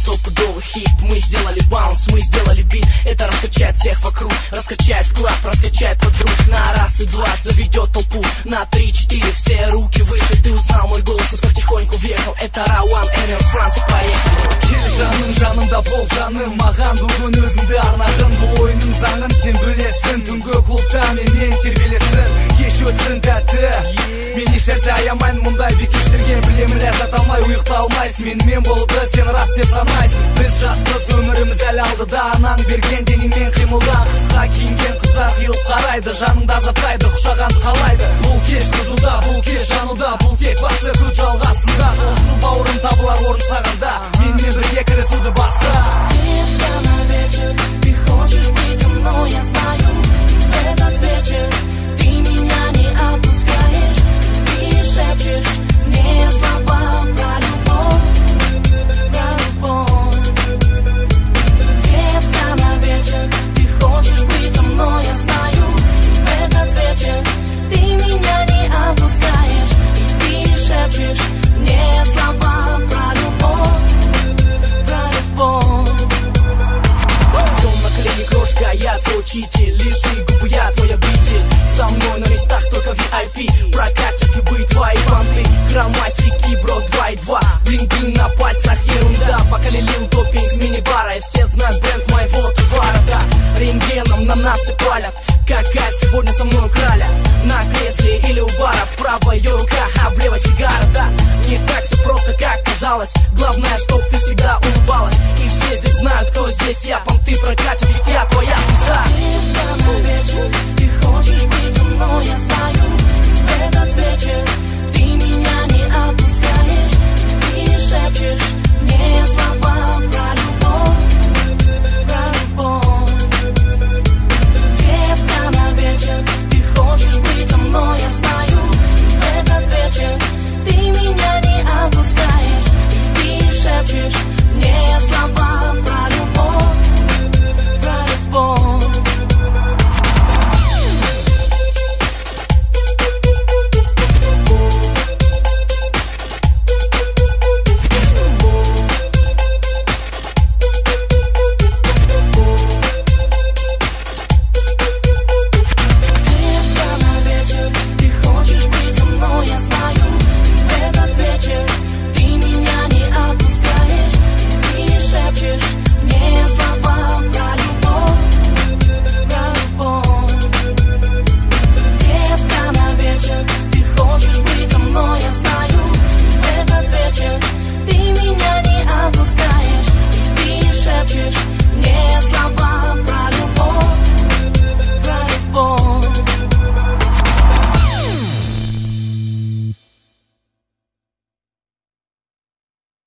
стопудовый хит. Мы сделали баунс, мы сделали бит. Это раскачает всех вокруг, раскачает клаб, раскачает подруг. На раз и два заведет толпу, на 3-4 все руки выше. Ты узнал мой голос, и потихоньку въехал. Это Рауан, Эмир, Франц, поехали. Жанымда бол жаным, маған бүгін өзіңді арнағын. Бұл ойынның заңын сен білесің, түнгі клубта менен тербелесің. Кеш өтсін тәтті, мен еш нәрсе аямайын. Мұндай бекештерген білемін ләззат алмай, ұйықта алмайсың. Менімен болды, сен рас деп санайсың. Біз жаспыз, өміріміз әлі алдыда. Анаң берген деніңмен қимылда. Қысқа киінген қыздар қиылып қарайды, жаныңда азаптайды, құшағанды қалайды. Бұл кеш қызуда, бұл кеш жануда, бұл тек басы күн жалғасында. Осыны бауырым табылар орын сағанда, менімен бірге красуды баста. Детка, на вечер ты хочешь быть со мной, я знаю. В этот вечер ты меня не отпускаешь. Ты шепчешь мне слова про любовь, про любовь. Детка, на вечер ты хочешь быть со мной, я знаю. В этот вечер ты меня не отпускаешь. И ты шепчешь мне слова про любовь. Дом на колени крошка, я твой учитель. Лиши губы, я твой обитель. Со мной на местах только VIP. Прокатят любые твои банды. Хромасики, бро, 2 и 2. Блин-блин на пальцах, ерунда. Пока лилил допинг с мини-бара. И все знают бренд моего товара, да. Рентгеном на нас и палят. Какая сегодня со мной краля? На кресле или у бара. В правой ее рука, а в левой сигара, да. Не так все просто, как казалось. Главное, чтоб ты всегда улыбалась. И все здесь знают, кто здесь я. Понты прокатят, ведь я твоя звезда. Детка, на вечер ты хочешь быть со мной, я знаю.